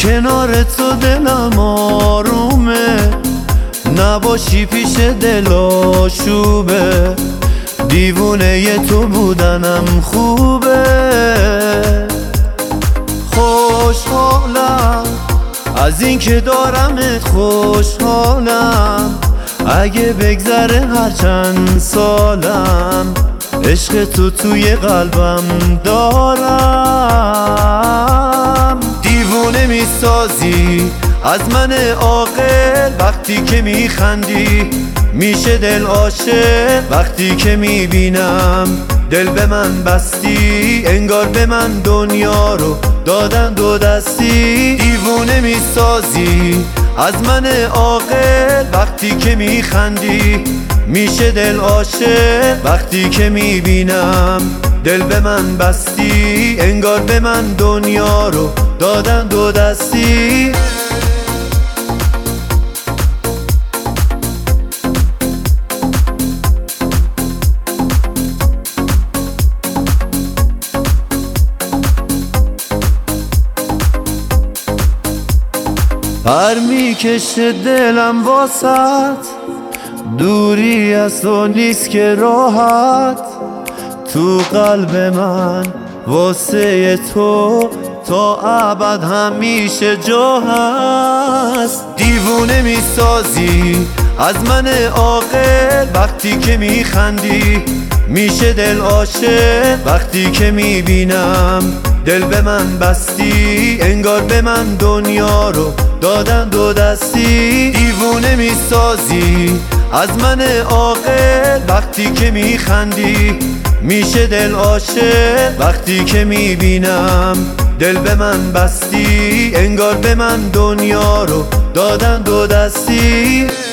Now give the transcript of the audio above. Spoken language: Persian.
کنار تو دلم آرومه، نباشی پیش دل آشوبه. دیوونه تو بودنم خوبه. خوشحالم از این که دارمت، خوشحالم اگه بگذره هر چند سالم. عشق تو توی قلبم دارم. دیوونه میسازی از من عاقل وقتی که میخندی، میشه دل عاشق وقتی که میبینم. دل به من بستی انگار به من دنیا رو دادن دو دستی. دیوونه میسازی از من عاقل وقتی که میخندی، میشه دل عاشق وقتی که میبینم. دل به من بستی انگار به من دنیا رو دادن دو دستی. پر میکشه دلم واسط، دوری از تو نیست که راحت. تو قلب من واسه تو تا ابد همیشه جا هست. دیوونه میسازی از من عاقل وقتی که میخندی، میشه دل عاشق وقتی که میبینم. دل به من بستی انگار به من دنیا رو دادن دو دستی. دیوونه میسازی از من عاقل وقتی که میخندی، میشه دل عاشق وقتی که میبینم. دل به من بستی انگار به من دنیا رو دادن دو دستی.